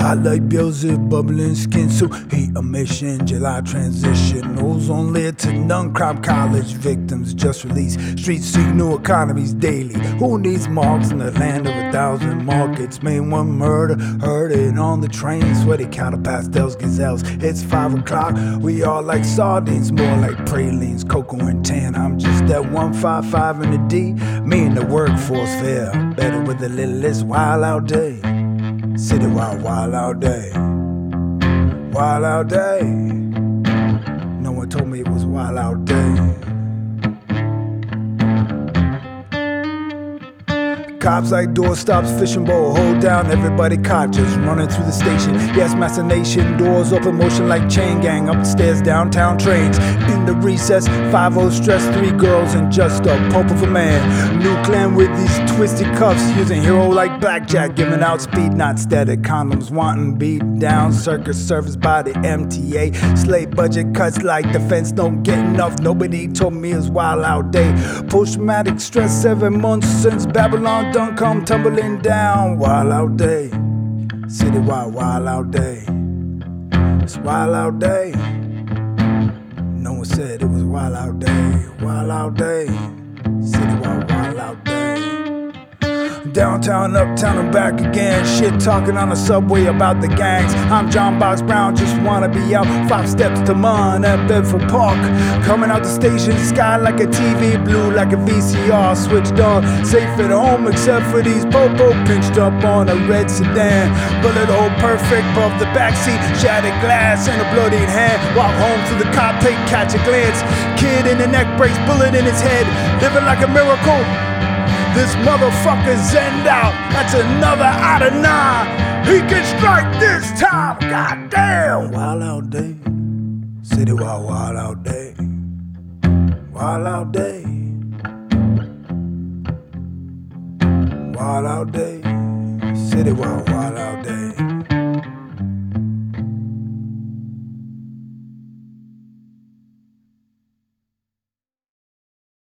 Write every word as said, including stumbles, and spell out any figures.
Hot like Beelzebub, bubbling skin suit, heat emission, July transition, ozone layer to non-crime college victims just released. Streets seek new economies daily. Who needs marks in the land of a thousand markets? Made one murder, heard it on the train. Sweaty counter pastels, gazelles. It's five o'clock. We all like sardines, more like pralines, cocoa and tan. I'm just that one five five in the D. Me and the workforce fair. Better with a little less wild out day. City wild, wild out day. Wild out day. No one told me it was wild out day. Cops like doorstops, fishing bowl, hold down, everybody caught, just running through the station. Yes, Master Nation, doors open, motion like chain gang, up the stairs, downtown trains. In the recess, five oh stress, three girls and just a pulp of a man. New clan with these twisted cuffs, using hero like blackjack, giving out speed, not static. Condoms wanting beat down, circus service by the M T A. Slave budget cuts like defense don't get enough. Nobody told me it was wild out day. Post-traumatic stress, seven months since Babylon done come tumbling down. Wild out day. City wild, wild out day. It's wild out day. No one said it was wild out day. Wild out day. City wild, wild out day. Downtown, uptown, and back again. Shit talking on the subway about the gangs. I'm John Box Brown, just wanna be out. Five steps to Mon at Bedford Park. Coming out the station, sky like a T V, blue like a V C R. Switched on, safe at home except for these popo pinched up on a red sedan. Bullet hole perfect above the backseat, shattered glass and a bloodied hand. Walk home through the cop tape, catch a glance. Kid in the neck brace, bullet in his head, living like a miracle. This motherfucker's zen'd out. That's another out of nine. He can strike this time. Goddamn. Wild out day. City wild, wild out day. Wild out day. Wild out day. City wild, wild out day.